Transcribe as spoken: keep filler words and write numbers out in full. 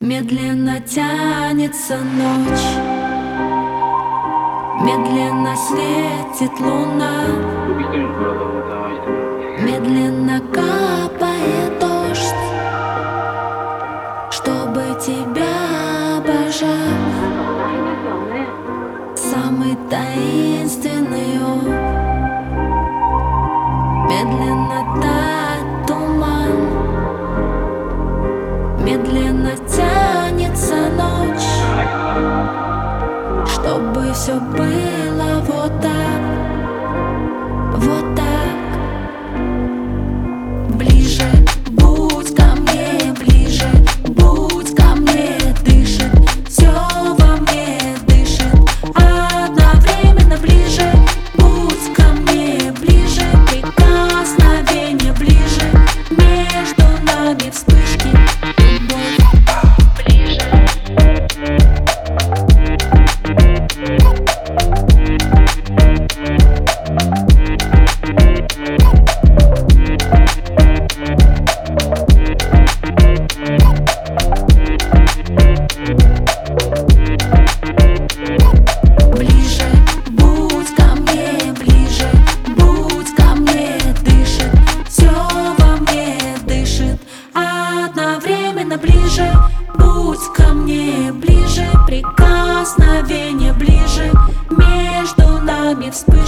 Медленно тянется ночь, медленно светит луна, медленно капает дождь, чтобы тебя обожать. Самый таинственный он, медленно тает туман, медленно тянется ночь, чтобы все было вот так, вот так. Ближе, будь ко мне, ближе, будь ко мне, дышит, все во мне дышит, одновременно ближе, будь ко мне, ближе, прикосновение ближе, между нами вспышки, любовь. Ближе, будь ко мне, ближе, прикосновение ближе, между нами вспышки.